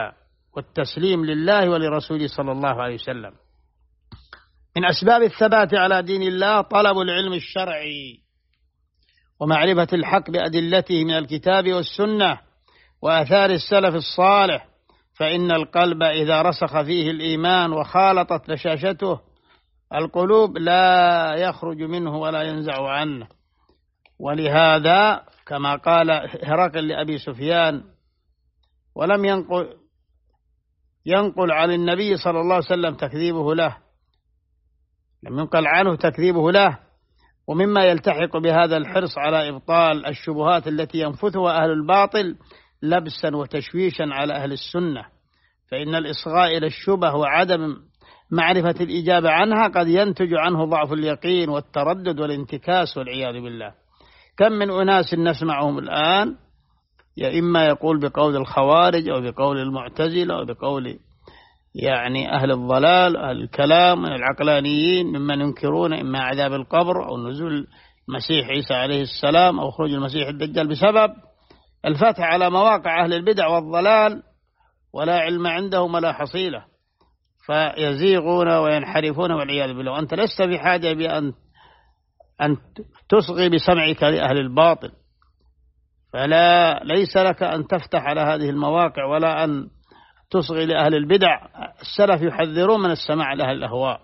والتسليم لله ولرسوله صلى الله عليه وسلم. من أسباب الثبات على دين الله طلب العلم الشرعي ومعرفة الحق بأدلته من الكتاب والسنة وآثار السلف الصالح، فإن القلب إذا رسخ فيه الإيمان وخالطت بشاشته القلوب لا يخرج منه ولا ينزع عنه. ولهذا كما قال هرقل لأبي سفيان، ولم ينقل ينقل عن النبي صلى الله عليه وسلم تكذيبه له، لم ينقل عنه تكذيبه له. ومما يلتحق بهذا الحرص على إبطال الشبهات التي ينفثها أهل الباطل لبسا وتشويشا على أهل السنة، فإن الإصغاء إلى الشبه وعدم معرفة الإجابة عنها قد ينتج عنه ضعف اليقين والتردد والانتكاس والعياذ بالله. كم من أناس نسمعهم الآن يا إما يقول بقول الخوارج أو بقول المعتزلة أو بقول يعني أهل الضلال أهل الكلام من العقلانيين ممن ينكرون إما عذاب القبر أو نزول المسيح عيسى عليه السلام أو خروج المسيح الدجال بسبب الفتح على مواقع أهل البدع والضلال، ولا علم عندهم ولا حصيلة، فيزيغون وينحرفون والعياذ بالله. وأنت لست بحاجة بأن أن تصغي بسمعك لأهل الباطل، فلا ليس لك أن تفتح على هذه المواقع ولا أن تصغي لأهل البدع. السلف يحذرون من السماع لأهل الأهواء.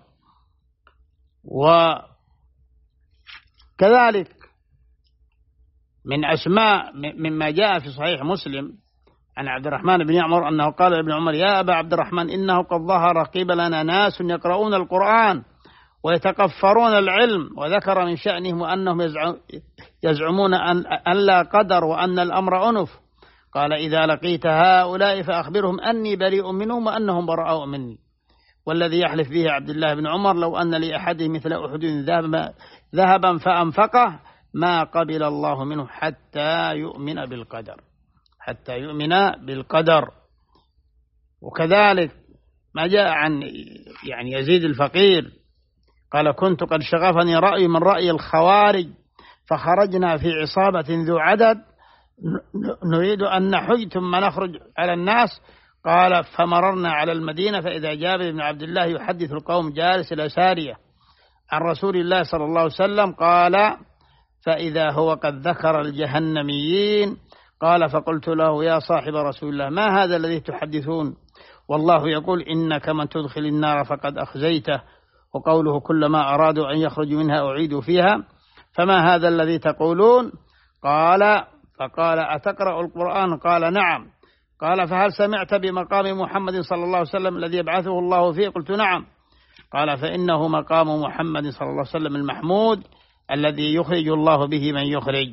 وكذلك من أسماء مما جاء في صحيح مسلم عن عبد الرحمن بن يعمر أنه قال لابن عمر: يا أبا عبد الرحمن، إنه قد ظهر قبلنا ناس يقرؤون القرآن ويتقفرون العلم، وذكر من شأنهم أنهم يزعمون أن لا قدر وأن الأمر أنف. قال: إذا لقيت هؤلاء فأخبرهم أني بريء منهم وأنهم براء مني. والذي يحلف به عبد الله بن عمر لو أن لأحد مثل أحد ذهبا فأنفقه ما قبل الله منه حتى يؤمن بالقدر حتى يؤمن بالقدر. وكذلك ما جاء عن يعني يزيد الفقير قال: كنت قد شغفني رأي من رأي الخوارج فخرجنا في عصابة ذو عدد نريد أن نحج ثم نخرج على الناس. قال: فمررنا على المدينة فإذا جابر بن عبد الله يحدث القوم جالس إلى سارية عن رسول الله صلى الله عليه وسلم. قال: فإذا هو قد ذكر الجهنميين. قال: فقلت له: يا صاحب رسول الله، ما هذا الذي تحدثون؟ والله يقول: إنك من تدخل النار فقد أخزيته، وقوله: كلما أرادوا أن يخرجوا منها أعيدوا فيها. فما هذا الذي تقولون؟ قال: فقال: أتقرأ القرآن؟ قال: نعم. قال: فهل سمعت بمقام محمد صلى الله عليه وسلم الذي يبعثه الله فيه؟ قلت: نعم. قال: فإنه مقام محمد صلى الله عليه وسلم المحمود الذي يخرج الله به من يخرج،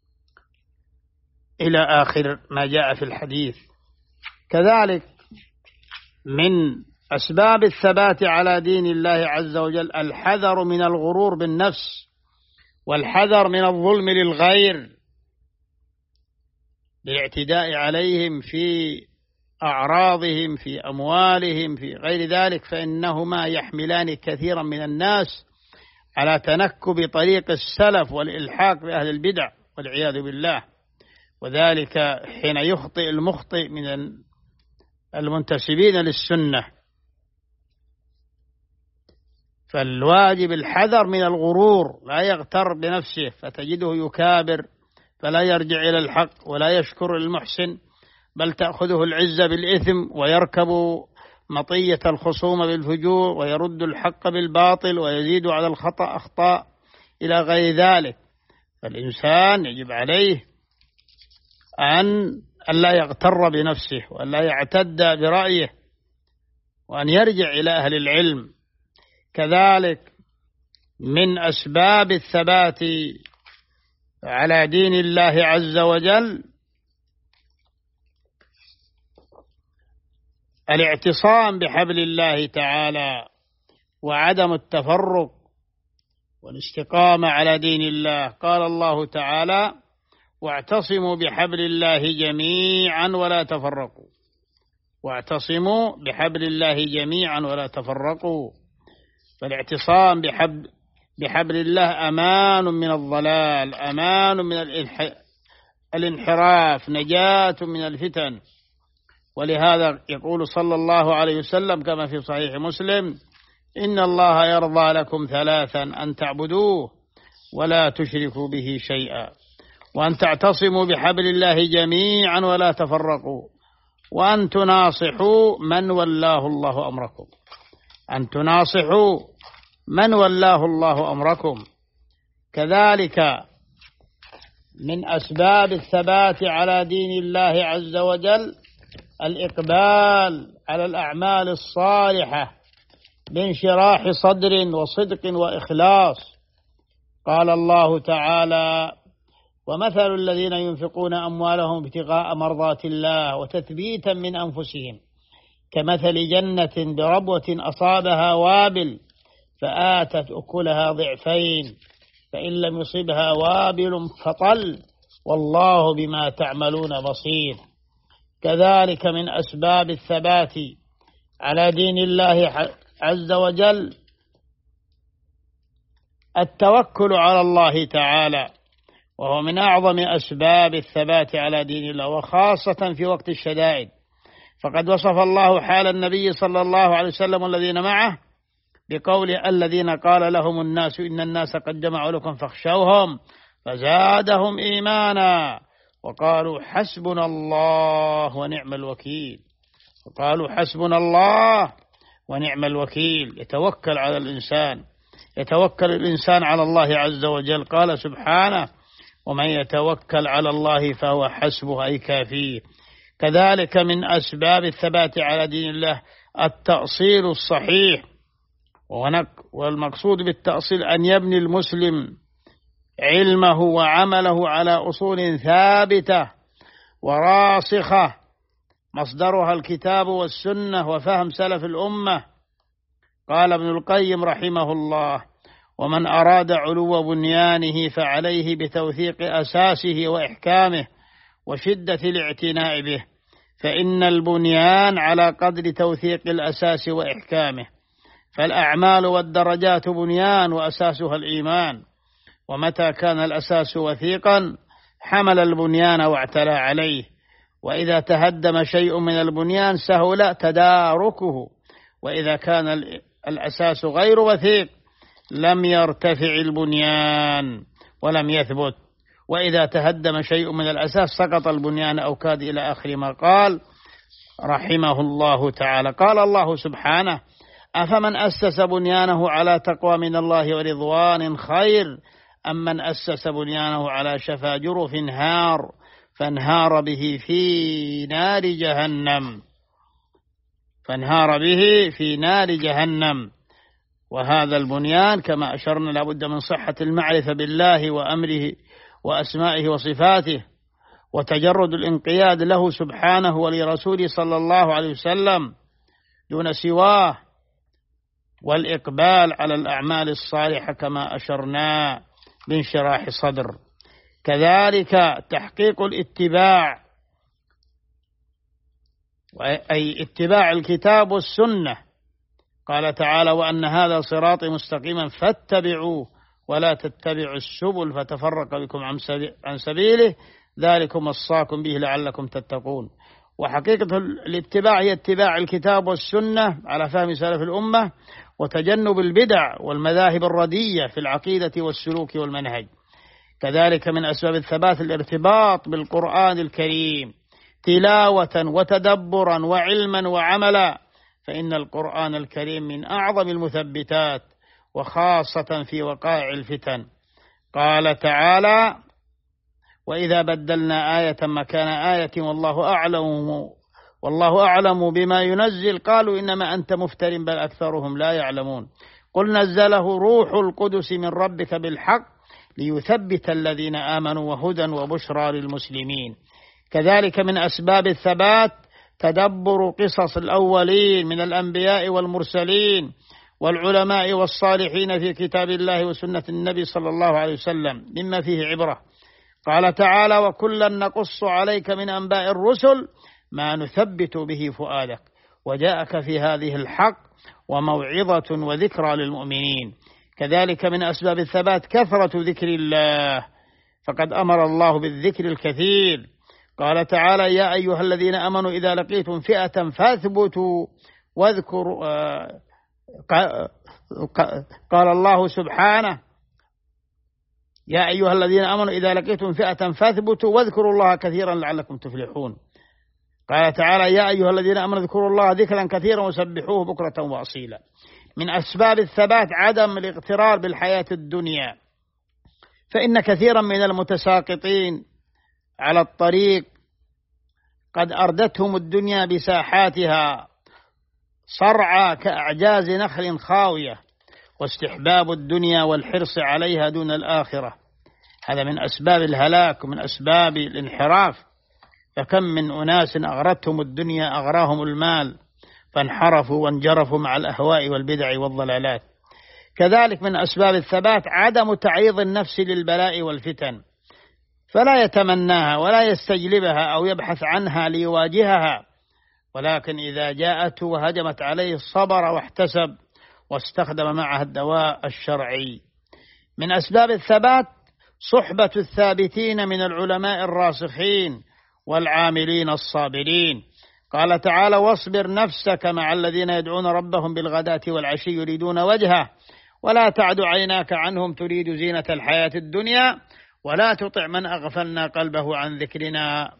إلى آخر ما جاء في الحديث. كذلك من أسباب الثبات على دين الله عز وجل الحذر من الغرور بالنفس، والحذر من الظلم للغير بالاعتداء عليهم في أعراضهم في أموالهم في غير ذلك، فإنهما يحملان كثيرا من الناس على تنكب طريق السلف والإلحاق بأهل البدع والعياذ بالله، وذلك حين يخطئ المخطئ من المنتسبين للسنة. فالواجب الحذر من الغرور، لا يغتر بنفسه فتجده يكابر فلا يرجع إلى الحق ولا يشكر المحسن، بل تأخذه العزة بالإثم ويركب مطية الخصوم بالفجور ويرد الحق بالباطل ويزيد على الخطأ أخطاء إلى غير ذلك. فالإنسان يجب عليه أن لا يغتر بنفسه وأن لا يعتد برأيه وأن يرجع إلى أهل العلم. كذلك من أسباب الثبات على دين الله عز وجل الاعتصام بحبل الله تعالى وعدم التفرق والاستقامة على دين الله. قال الله تعالى: واعتصموا بحبل الله جميعا ولا تفرقوا. واعتصموا بحبل الله جميعا ولا تفرقوا. فالاعتصام بحبل بحبل الله أمان من الضلال، أمان من الانحراف، نجاة من الفتن. ولهذا يقول صلى الله عليه وسلم كما في صحيح مسلم: إن الله يرضى لكم ثلاثا: أن تعبدوه ولا تشركوا به شيئا، وأن تعتصموا بحبل الله جميعا ولا تفرقوا، وأن تناصحوا من ولاه الله أمركم. أن تناصحوا من ولاه الله أمركم. كذلك من أسباب الثبات على دين الله عز وجل الإقبال على الأعمال الصالحة بانشراح صدر وصدق وإخلاص. قال الله تعالى: ومثل الذين ينفقون أموالهم ابتغاء مرضات الله وتثبيتا من أنفسهم كمثل جنة بربوة أصابها وابل فآتت أكلها ضعفين فإن لم يصبها وابل فطل والله بما تعملون بصير. كذلك من أسباب الثبات على دين الله عز وجل التوكل على الله تعالى، وهو من أعظم أسباب الثبات على دين الله، وخاصة في وقت الشدائد. فقد وصف الله حال النبي صلى الله عليه وسلم والذين معه بقول: الذين قال لهم الناس إن الناس قد جمعوا لكم فاخشوهم فزادهم إيمانا وقالوا حسبنا الله ونعم الوكيل. وقالوا حسبنا الله ونعم الوكيل. يتوكل على الإنسان، يتوكل الإنسان على الله عز وجل. قال سبحانه: ومن يتوكل على الله فهو حسبه أي كافيه. كذلك من أسباب الثبات على دين الله التأصيل الصحيح، والمقصود بالتأصيل أن يبني المسلم علمه وعمله على أصول ثابتة وراسخة مصدرها الكتاب والسنة وفهم سلف الأمة. قال ابن القيم رحمه الله: ومن أراد علو بنيانه فعليه بتوثيق أساسه وإحكامه وشدة الاعتناء به، فإن البنيان على قدر توثيق الأساس وإحكامه، فالأعمال والدرجات بنيان وأساسها الإيمان، ومتى كان الأساس وثيقا حمل البنيان واعتلى عليه، وإذا تهدم شيء من البنيان سهل تداركه، وإذا كان الأساس غير وثيق لم يرتفع البنيان ولم يثبت، وإذا تهدم شيء من الأساس سقط البنيان أو كاد، إلى آخر ما قال رحمه الله تعالى. قال الله سبحانه: أفمن أسس بنيانه على تقوى من الله ورضوان خير أم من أسس بنيانه على شفا جرف هار فانهار به في نار جهنم فانهار به في نار جهنم. وهذا البنيان كما أشرنا لابد من صحة المعرفة بالله وأمره وأسمائه وصفاته، وتجرد الانقياد له سبحانه ولرسوله صلى الله عليه وسلم دون سواه، والإقبال على الأعمال الصالحة كما أشرنا بانشراح صدر. كذلك تحقيق الاتباع، أي اتباع الكتاب والسنة. قال تعالى: وأن هذا صراطي مستقيما فاتبعوه ولا تتبعوا السبل فتفرق بكم عن سبيله ذلكم وصاكم به لعلكم تتقون. وحقيقة الاتباع هي اتباع الكتاب والسنة على فهم سلف الأمة، وتجنب البدع والمذاهب الردية في العقيدة والسلوك والمنهج. كذلك من أسباب الثبات الارتباط بالقرآن الكريم تلاوة وتدبرا وعلما وعملا، فإن القرآن الكريم من أعظم المثبتات وخاصة في وقائع الفتن. قال تعالى: وإذا بدلنا آية مكان آية والله أعلم والله أعلم بما ينزل قالوا إنما أنت مفتر بل أكثرهم لا يعلمون قل نزله روح القدس من ربك بالحق ليثبت الذين آمنوا وهدى وبشرى للمسلمين. كذلك من أسباب الثبات تدبر قصص الأولين من الأنبياء والمرسلين والعلماء والصالحين في كتاب الله وسنة النبي صلى الله عليه وسلم مما فيه عبرة. قال تعالى: وكلا نقص عليك من أنباء الرسل ما نثبت به فؤادك وجاءك في هذه الحق وموعظة وذكرى للمؤمنين. كذلك من أسباب الثبات كثرة ذكر الله، فقد أمر الله بالذكر الكثير. قال تعالى يا أيها الذين آمنوا إذا لقيتم فئة فاثبتوا واذكروا. قال الله سبحانه يا أيها الذين آمنوا إذا لقيتم فئة فاثبتوا واذكروا الله كثيرا لعلكم تفلحون. قال تعالى يا أيها الذين آمنوا اذكروا الله ذكرا كثيرا وسبحوه بكرة وأصيلا. من أسباب الثبات عدم الاغترار بالحياة الدنيا، فإن كثيرا من المتساقطين على الطريق قد أردتهم الدنيا بساحاتها صرعى كأعجاز نخل خاوية، واستحباب الدنيا والحرص عليها دون الآخرة هذا من أسباب الهلاك ومن أسباب الانحراف. فكم من أناس أغرتهم الدنيا أغراهم المال فانحرفوا وانجرفوا مع الأهواء والبدع والضلالات. كذلك من أسباب الثبات عدم تعريض النفس للبلاء والفتن، فلا يتمناها ولا يستجلبها أو يبحث عنها ليواجهها، ولكن إذا جاءته وهجمت عليه صبر واحتسب واستخدم معها الدواء الشرعي. من أسباب الثبات صحبة الثابتين من العلماء الراسخين والعاملين الصابرين. قال تعالى واصبر نفسك مع الذين يدعون ربهم بالغداة والعشي يريدون وجهه ولا تعد عيناك عنهم تريد زينة الحياة الدنيا ولا تطع من أغفلنا قلبه عن ذكرنا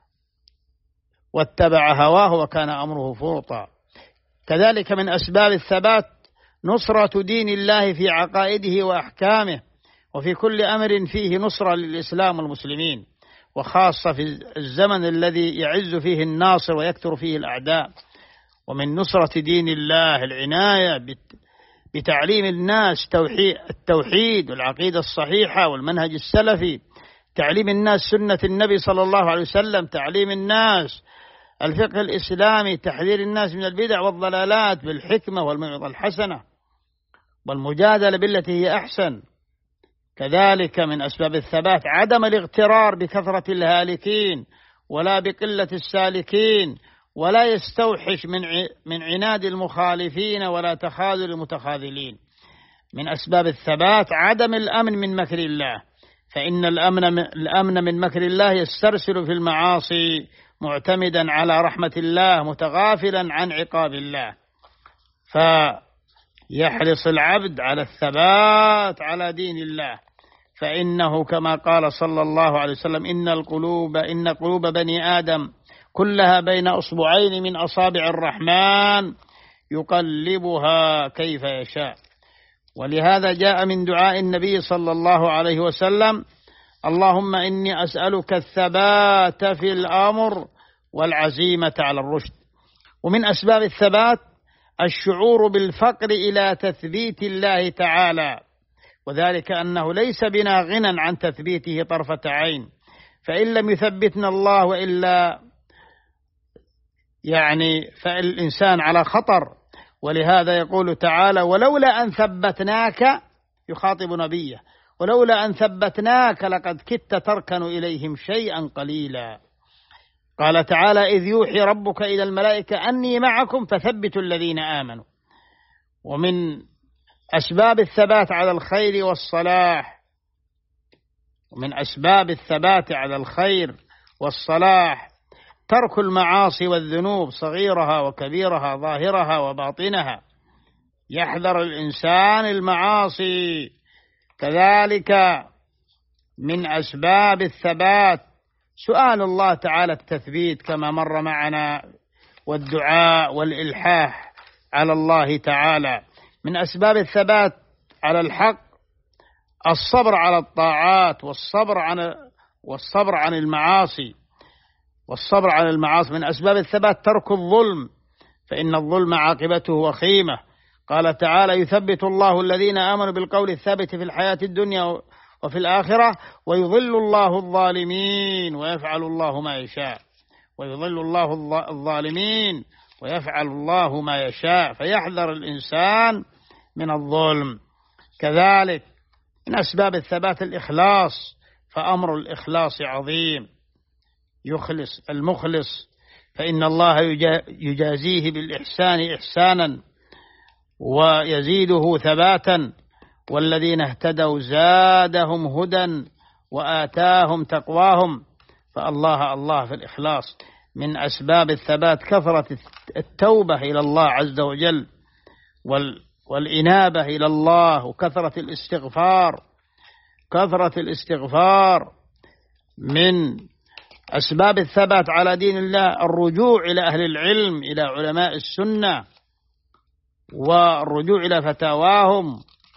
واتبع هواه وكان أمره فرطا. كذلك من أسباب الثبات نصرة دين الله في عقائده وأحكامه، وفي كل أمر فيه نصرة للإسلام والمسلمين، وخاصة في الزمن الذي يعز فيه الناصر ويكثر فيه الأعداء. ومن نصرة دين الله العناية بتعليم الناس التوحيد والعقيدة الصحيحة والمنهج السلفي، تعليم الناس سنة النبي صلى الله عليه وسلم، تعليم الناس الفقه الإسلامي، تحذير الناس من البدع والضلالات بالحكمة والموعظة الحسنة والمجادلة بالتي هي أحسن. كذلك من أسباب الثبات عدم الاغترار بكثرة الهالكين ولا بقلة السالكين، ولا يستوحش من من عناد المخالفين ولا تخاذل المتخاذلين. من أسباب الثبات عدم الأمن من مكر الله، فإن الأمن الأمن من مكر الله يسترسل في المعاصي معتمدا على رحمة الله متغافلا عن عقاب الله. فيحرص العبد على الثبات على دين الله، فإنه كما قال صلى الله عليه وسلم إن القلوب إن قلوب بني آدم كلها بين أصبعين من أصابع الرحمن يقلبها كيف يشاء. ولهذا جاء من دعاء النبي صلى الله عليه وسلم اللهم إني أسألك الثبات في الأمر والعزيمة على الرشد. ومن أسباب الثبات الشعور بالفقر إلى تثبيت الله تعالى، وذلك أنه ليس بنا غنى عن تثبيته طرفة عين، فإن لم يثبتنا الله وإلا يعني فالإنسان على خطر. ولهذا يقول تعالى ولولا أن ثبتناك، يخاطب نبيه، ولولا أن ثبتناك لقد كدت تركن إليهم شيئا قليلا. قال تعالى إذ يوحي ربك إلى الملائكة أني معكم فثبتوا الذين آمنوا. ومن أسباب الثبات على الخير والصلاح ومن أسباب الثبات على الخير والصلاح ترك المعاصي والذنوب صغيرها وكبيرها ظاهرها وباطنها، يحذر الإنسان المعاصي. كذلك من أسباب الثبات سؤال الله تعالى التثبيت كما مر معنا، والدعاء والإلحاح على الله تعالى. من أسباب الثبات على الحق الصبر على الطاعات والصبر عن والصبر عن المعاصي والصبر على المعاصي. من أسباب الثبات ترك الظلم، فإن الظلم عاقبته وخيمة. قال تعالى يثبت الله الذين آمنوا بالقول الثابت في الحياة الدنيا وفي الآخرة ويضل الله الظالمين ويفعل الله ما يشاء. ويضل الله الظالمين ويفعل الله ما يشاء، فيحذر الإنسان من الظلم. كذلك من أسباب الثبات الإخلاص، فأمر الإخلاص عظيم. يخلص المخلص فإن الله يجازيه بالإحسان إحسانا ويزيده ثباتا، والذين اهتدوا زادهم هدى وآتاهم تقواهم. فالله الله في الإخلاص. من أسباب الثبات كثرة التوبة إلى الله عز وجل والإنابة إلى الله وكثرة الاستغفار. كثرة الاستغفار من أسباب الثبات على دين الله الرجوع إلى أهل العلم، إلى علماء السنة، والرجوع إلى فتاواهم،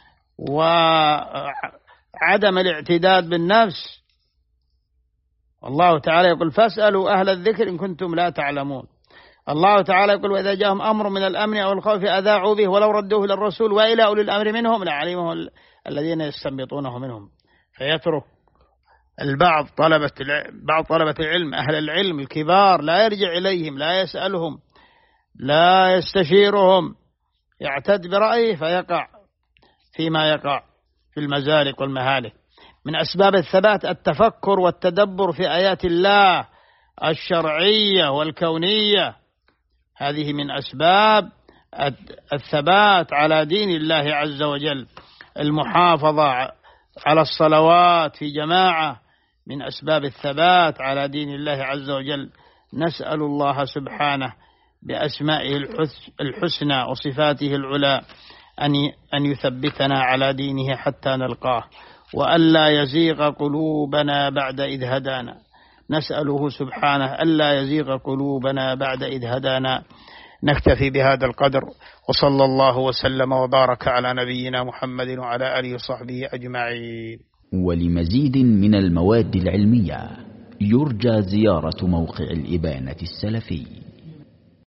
وعدم الاعتداد بالنفس. الله تعالى يقول فاسألوا أهل الذكر إن كنتم لا تعلمون. الله تعالى يقول وإذا جاءهم أمر من الأمن أو الخوف أذاعوا به ولو ردوه إلى الرسول وإلى أولي الأمر منهم لعلمه الذين يستنبطونه منهم. فيترك البعض طلبة بعض طلبة العلم أهل العلم الكبار لا يرجع إليهم، لا يسألهم، لا يستشيرهم، يعتد برأيه فيقع فيما يقع في المزالق والمهالك. من أسباب الثبات التفكر والتدبر في آيات الله الشرعية والكونية. هذه من أسباب الثبات على دين الله عز وجل. المحافظة على الصلوات في جماعة من أسباب الثبات على دين الله عز وجل. نسأل الله سبحانه بأسمائه الحسنى وصفاته العلى أن يثبتنا على دينه حتى نلقاه، وألا يزيغ قلوبنا بعد إذ هدانا. نسأله سبحانه ألا يزيغ قلوبنا بعد إذ هدانا. نكتفي بهذا القدر، وصلى الله وسلم وبارك على نبينا محمد وعلى آله وصحبه أجمعين. ولمزيد من المواد العلمية يرجى زيارة موقع الإبانة السلفي.